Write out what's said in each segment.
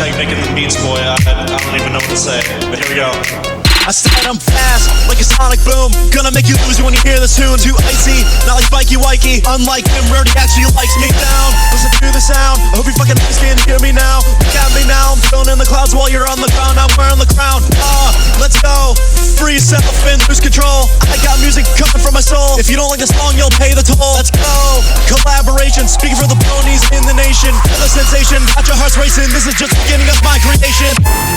how you're making the beats, boy. I don't even know what to say, but here we go. I said I'm fast, like a sonic boom. Gonna make you lose when you hear this tune. Too icy, not like Spikey Wikey. Unlike him, Rarity actually likes me down. Listen to the sound, I hope you fucking understand and hear me now. Look at me now, I'm thrown in the clouds while you're on the ground. I'm wearing the crown, let's go. Free yourself and lose control. I got music coming from my soul. If you don't like the song, you'll pay the toll. Let's go, collaboration, speaking for the ponies in the nation. The sensation, got your hearts racing. This is just the beginning of my creation.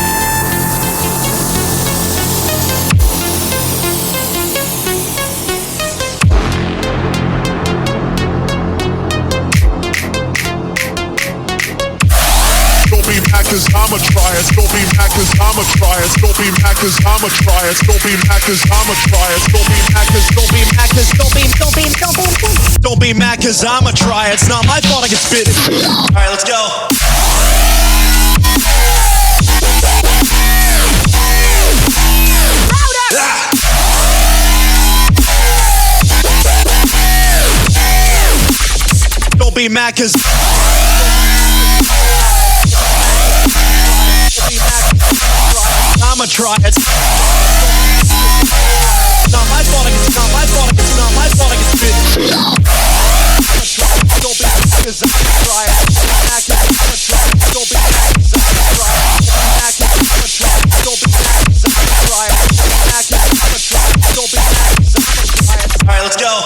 Don't be mad cause I'ma try it. Don't be mad cause I'ma try it. Don't be mad cause I'ma try it. Don't be mad cause I'ma try it. Don't be mad cause don't be mad cause Don't be mad cause I'ma try it. It's not my fault I get spit it. Alright, let's go. Don't be mad cause I'ma try it. It's not my fault I get spit. Don't be mad cause I'ma try it. Don't be mad cause I'ma try it. Don't be mad cause I'ma try it. Don't be mad cause I'ma try it. Alright, let's go.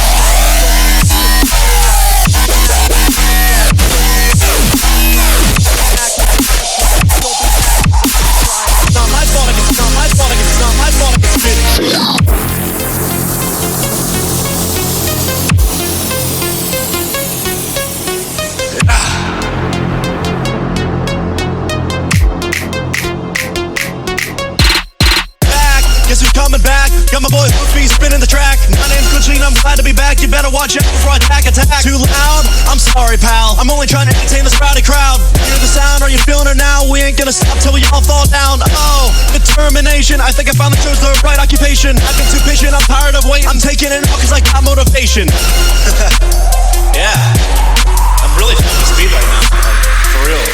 Guess who's coming back? Got my boy Hoopy spinning the track. My name's Clinchine, I'm glad to be back. You better watch out before I attack. Too loud? I'm sorry, pal. I'm only trying to entertain this rowdy crowd. Hear the sound? Are you feeling it now? We ain't gonna stop till we all fall down. Oh, determination. I think I finally chose the right occupation. I've been too patient, I'm tired of waiting. I'm taking it out cause I got motivation. Yeah. I'm really feeling the speed right now. Like, for real.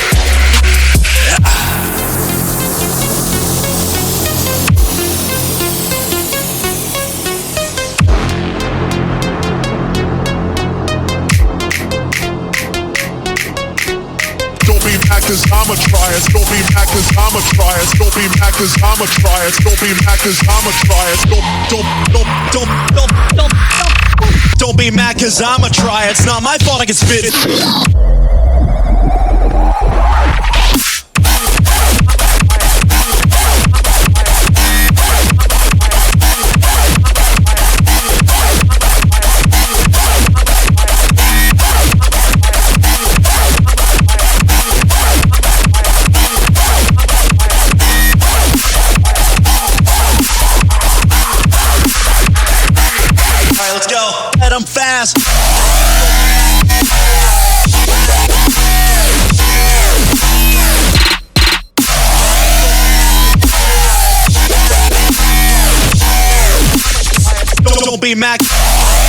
Don't be mad cause I'ma try it. Don't be mad cause I'ma try it. Don't be mad cause I'ma try it. Don't be mad cause I'ma try it. Don't be mad cause I'ma try it. It's not my fault I can spit it. Let's go. And I'm fast. Don't be mad.